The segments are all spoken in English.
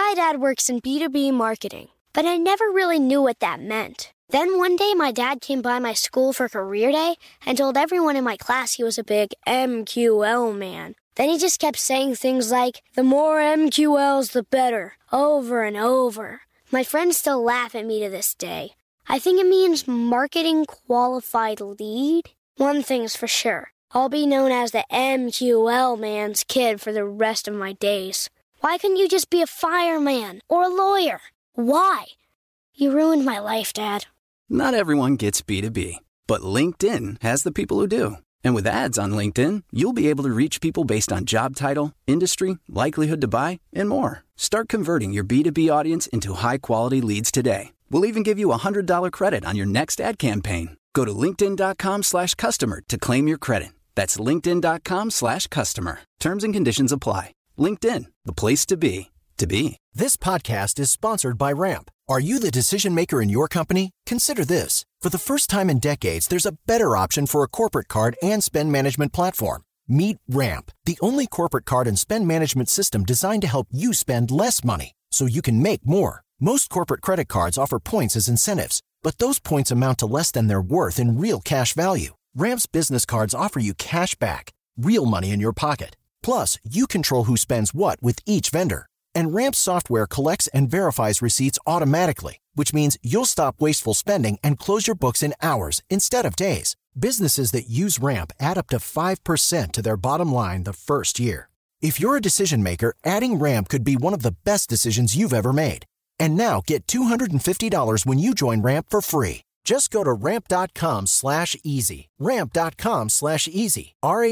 My dad works in B2B marketing, but I never really knew what that meant. Then one day my dad came by my school for career day and told everyone in my class he was a big MQL man. Then he just kept saying things like, the more MQLs, the better, over and over. My friends still laugh at me to this day. I think it means marketing qualified lead. One thing's for sure. I'll be known as the MQL man's kid for the rest of my days. Why couldn't you just be a fireman or a lawyer? Why? You ruined my life, Dad. Not everyone gets B2B, but LinkedIn has the people who do. And with ads on LinkedIn, you'll be able to reach people based on job title, industry, likelihood to buy, and more. Start converting your B2B audience into high-quality leads today. We'll even give you a $100 credit on your next ad campaign. Go to linkedin.com/customer to claim your credit. That's linkedin.com/customer. Terms and conditions apply. LinkedIn, the place to be, to be. This podcast is sponsored by Ramp. Are you the decision maker in your company? Consider this. For the first time in decades, there's a better option for a corporate card and spend management platform. Meet Ramp, the only corporate card and spend management system designed to help you spend less money so you can make more. Most corporate credit cards offer points as incentives, but those points amount to less than their worth in real cash value. Ramp's business cards offer you cash back, real money in your pocket. Plus, you control who spends what with each vendor. And Ramp's software collects and verifies receipts automatically, which means you'll stop wasteful spending and close your books in hours instead of days. Businesses that use Ramp add up to 5% to their bottom line the first year. If you're a decision maker, adding Ramp could be one of the best decisions you've ever made. And now get $250 when you join Ramp for free. Just go to ramp.com/easy. Ramp.com/easy.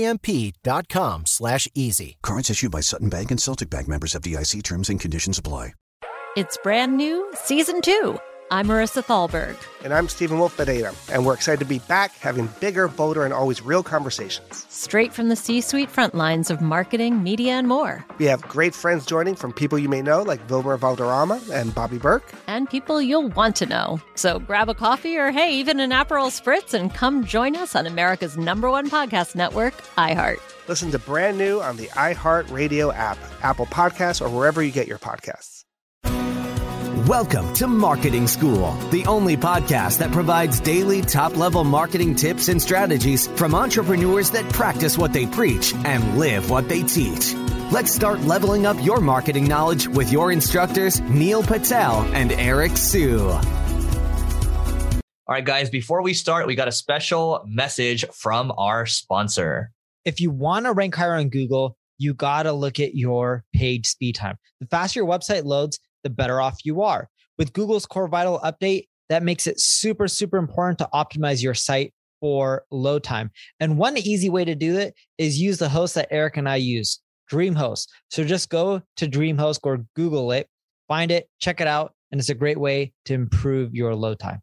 RAMP.com/easy. Cards issued by Sutton Bank and Celtic Bank, members of FDIC. Terms and conditions apply. It's brand new, Season 2. I'm Marissa Thalberg. And I'm Stephen Wolf-Bedeta. And we're excited to be back having bigger, bolder, and always real conversations. Straight from the C-suite front lines of marketing, media, and more. We have great friends joining from people you may know, like Wilmer Valderrama and Bobby Burke. And people you'll want to know. So grab a coffee or, hey, even an Aperol Spritz and come join us on America's #1 podcast network, iHeart. Listen to Brand New on the iHeart Radio app, Apple Podcasts, or wherever you get your podcasts. Welcome to Marketing School, the only podcast that provides daily top-level marketing tips and strategies from entrepreneurs that practice what they preach and live what they teach. Let's start leveling up your marketing knowledge with your instructors, Neil Patel and Eric Sue. All right, guys, before we start, we got a special message from our sponsor. If you want to rank higher on Google, you got to look at your page speed time. The faster your website loads, the better off you are. With Google's Core Vital update, that makes it super, super important to optimize your site for load time. And one easy way to do it is use the host that Eric and I use, DreamHost. So just go to DreamHost or Google it, find it, check it out, and it's a great way to improve your load time.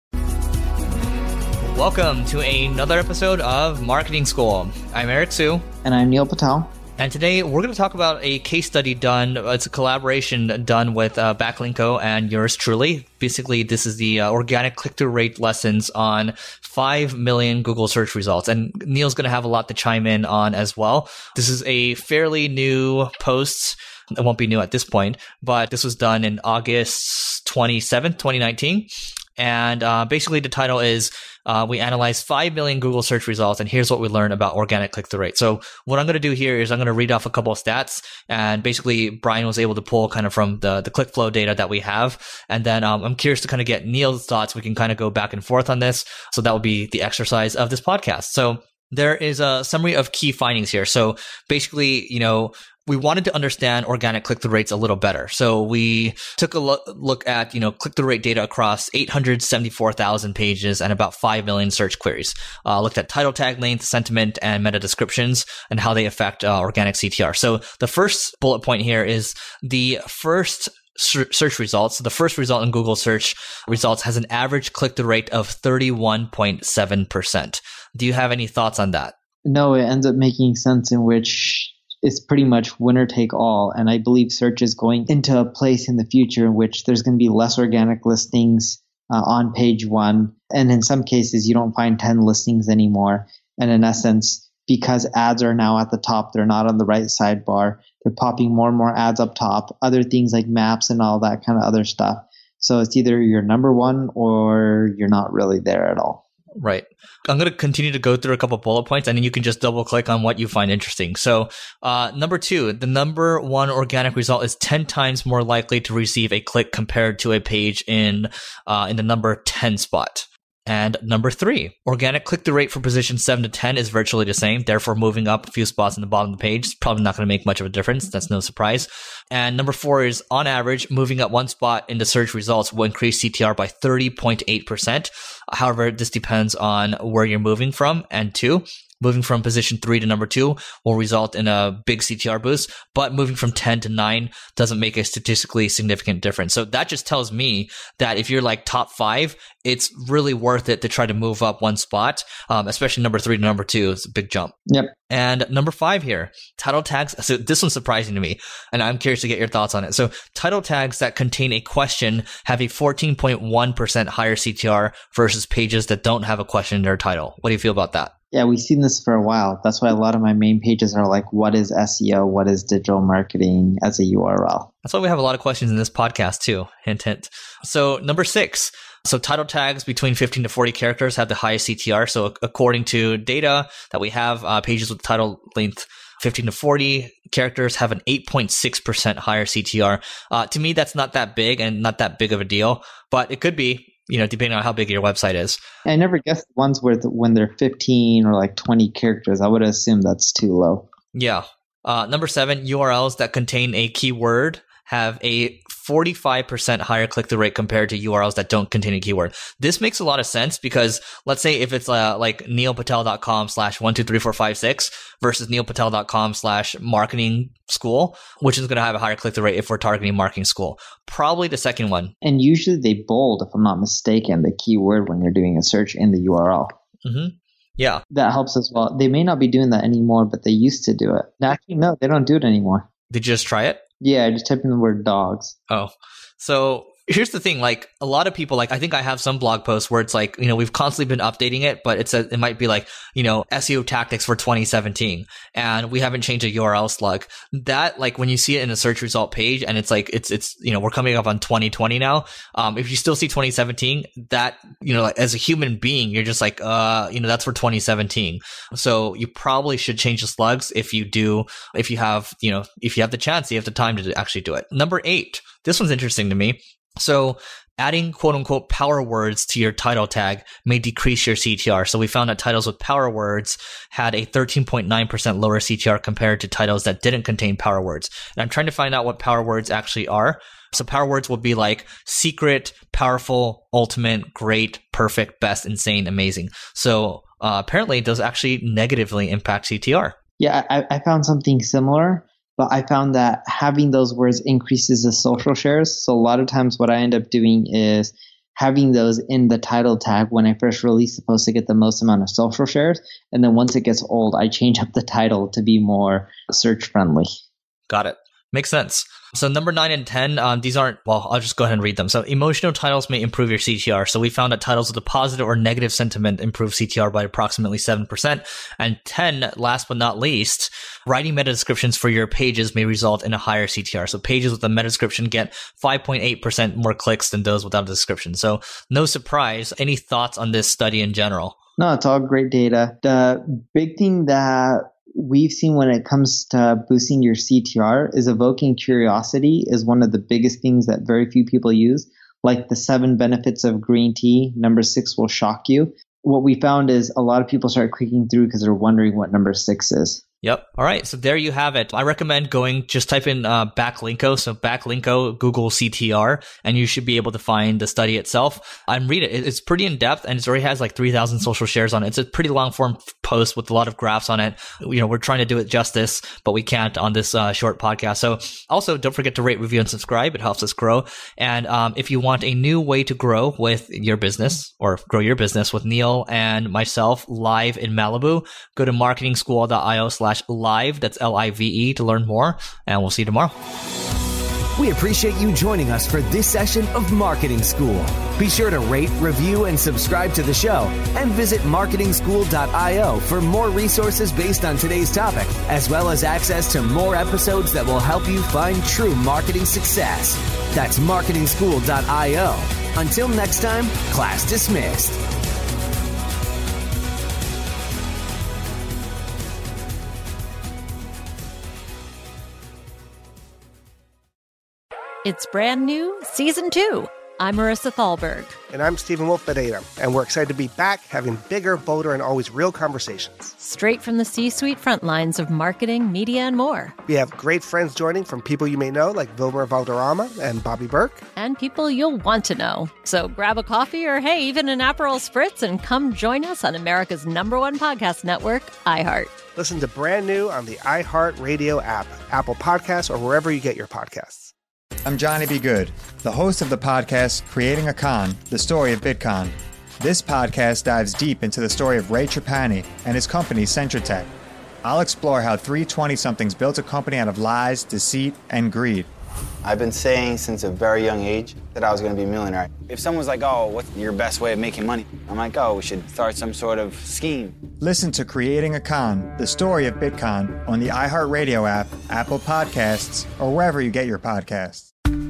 Welcome to another episode of Marketing School. I'm Eric Sue. And I'm Neil Patel. And today we're going to talk about a case study done. It's a collaboration done with Backlinko and yours truly. Basically, this is the organic click-through rate lessons on 5 million Google search results. And Neil's going to have a lot to chime in on as well. This is a fairly new post. It won't be new at this point, but this was done in August 27th, 2019. And basically the title is we analyzed 5 million Google search results, and here's what we learned about organic click-through rate. So what I'm going to do here is I'm going to read off a couple of stats, and basically Brian was able to pull kind of from the ClickFlow data that we have. And then I'm curious to kind of get Neil's thoughts. We can kind of go back and forth on this. So that will be the exercise of this podcast. So there is a summary of key findings here. So basically, we wanted to understand organic click-through rates a little better. So we took a look at, click-through rate data across 874,000 pages and about 5 million search queries. Looked at title tag length, sentiment, and meta descriptions and how they affect organic CTR. So the first bullet point here is the first search results. So the first result in Google search results has an average click-through rate of 31.7%. Do you have any thoughts on that? No, it ends up making sense in which it's pretty much winner take all. And I believe search is going into a place in the future in which there's going to be less organic listings on page one. And in some cases, you don't find 10 listings anymore. And in essence, because ads are now at the top. They're not on the right sidebar. They're popping more and more ads up top, other things like maps and all that kind of other stuff. So it's either you're number one or you're not really there at all. Right. I'm going to continue to go through a couple bullet points, and then you can just double click on what you find interesting. So, number 2, the number 1 organic result is 10 times more likely to receive a click compared to a page in the number 10 spot. And number 3, organic click-through rate for position 7 to 10 is virtually the same. Therefore, moving up a few spots in the bottom of the page is probably not going to make much of a difference. That's no surprise. And number 4 is, on average, moving up one spot in the search results will increase CTR by 30.8%. However, this depends on where you're moving from. And 2, moving from position 3 to number 2 will result in a big CTR boost, but moving from 10 to 9 doesn't make a statistically significant difference. So that just tells me that if you're like top 5, it's really worth it to try to move up one spot, especially number 3 to number 2. It's a big jump. Yep. And number 5 here, title tags. So this one's surprising to me, and I'm curious to get your thoughts on it. So title tags that contain a question have a 14.1% higher CTR versus pages that don't have a question in their title. What do you feel about that? Yeah, we've seen this for a while. That's why a lot of my main pages are like, what is SEO? What is digital marketing as a URL? That's why we have a lot of questions in this podcast too. Hint, hint. So number 6. So title tags between 15 to 40 characters have the highest CTR. So according to data that we have, pages with title length 15 to 40 characters have an 8.6% higher CTR. To me, that's not that big and not that big of a deal, but it could be, depending on how big your website is. I never guessed the ones when they're 15 or like 20 characters. I would assume that's too low. Yeah. Number 7, URLs that contain a keyword have a 45% higher click-through rate compared to URLs that don't contain a keyword. This makes a lot of sense because let's say if it's like neilpatel.com/123456 versus neilpatel.com/marketing school, which is going to have a higher click-through rate if we're targeting marketing school? Probably the second one. And usually they bold, if I'm not mistaken, the keyword when you're doing a search in the URL. Mm-hmm. Yeah. That helps as well. They may not be doing that anymore, but they used to do it. Actually, no, they don't do it anymore. Did you just try it? Yeah, I just typed in the word dogs. Oh, so here's the thing. Like a lot of people, like I think I have some blog posts where it's like, we've constantly been updating it, but it might be like, SEO tactics for 2017 and we haven't changed a URL slug. That like when you see it in a search result page and it's like, it's, we're coming up on 2020 now. If you still see 2017, that, like, as a human being, you're just like, that's for 2017. So you probably should change the slugs if you have the chance, you have the time to actually do it. Number 8, this one's interesting to me. So adding quote unquote power words to your title tag may decrease your CTR. So we found that titles with power words had a 13.9% lower CTR compared to titles that didn't contain power words. And I'm trying to find out what power words actually are. So power words will be like secret, powerful, ultimate, great, perfect, best, insane, amazing. So apparently it does actually negatively impact CTR. Yeah, I found something similar. But I found that having those words increases the social shares. So a lot of times what I end up doing is having those in the title tag when I first release the post to get the most amount of social shares. And then once it gets old, I change up the title to be more search friendly. Got it. Makes sense. So number 9 and 10, these aren't, well, I'll just go ahead and read them. So emotional titles may improve your CTR. So we found that titles with a positive or negative sentiment improve CTR by approximately 7%. And 10, last but not least, writing meta descriptions for your pages may result in a higher CTR. So pages with a meta description get 5.8% more clicks than those without a description. So no surprise. Any thoughts on this study in general? No, it's all great data. The big thing that we've seen when it comes to boosting your CTR is evoking curiosity is one of the biggest things that very few people use, like the 7 benefits of green tea. Number 6 will shock you. What we found is a lot of people start clicking through because they're wondering what number 6 is. Yep. All right. So there you have it. I recommend just type in Backlinko. So Backlinko, Google CTR, and you should be able to find the study itself. I'm reading it. It's pretty in depth and it already has like 3,000 social shares on it. It's a pretty long form post with a lot of graphs on it. We're trying to do it justice, but we can't on this short podcast. So also don't forget to rate, review, and subscribe. It helps us grow. And if you want a new way to grow with your business or grow your business with Neil and myself live in Malibu, go to marketingschool.io/live. That's LIVE to learn more. And we'll see you tomorrow. We appreciate you joining us for this session of Marketing School. Be sure to rate, review, and subscribe to the show, and visit marketingschool.io for more resources based on today's topic, as well as access to more episodes that will help you find true marketing success. That's marketingschool.io. Until next time, class dismissed. It's brand new, Season 2. I'm Marissa Thalberg. And I'm Stephen Wolf-Bedeta, and we're excited to be back having bigger, bolder, and always real conversations. Straight from the C-suite front lines of marketing, media, and more. We have great friends joining from people you may know, like Wilmer Valderrama and Bobby Burke. And people you'll want to know. So grab a coffee or, hey, even an Aperol Spritz and come join us on America's #1 podcast network, iHeart. Listen to Brand New on the iHeart Radio app, Apple Podcasts, or wherever you get your podcasts. I'm Johnny B. Good, the host of the podcast Creating a Con, the story of Bitcoin. This podcast dives deep into the story of Ray Trapani and his company Centratech. I'll explore how three 20-somethings built a company out of lies, deceit, and greed. I've been saying since a very young age that I was going to be a millionaire. If someone's like, oh, what's your best way of making money? I'm like, oh, we should start some sort of scheme. Listen to Creating a Con, the story of Bitcoin on the iHeartRadio app, Apple Podcasts, or wherever you get your podcasts.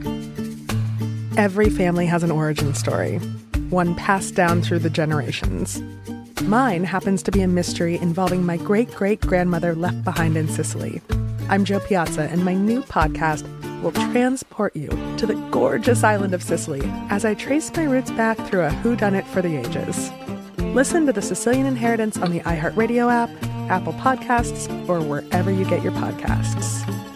Every family has an origin story, one passed down through the generations. Mine happens to be a mystery involving my great-great-grandmother left behind in Sicily. I'm Joe Piazza, and my new podcast will transport you to the gorgeous island of Sicily as I trace my roots back through a whodunit for the ages. Listen to The Sicilian Inheritance on the iHeartRadio app, Apple Podcasts, or wherever you get your podcasts.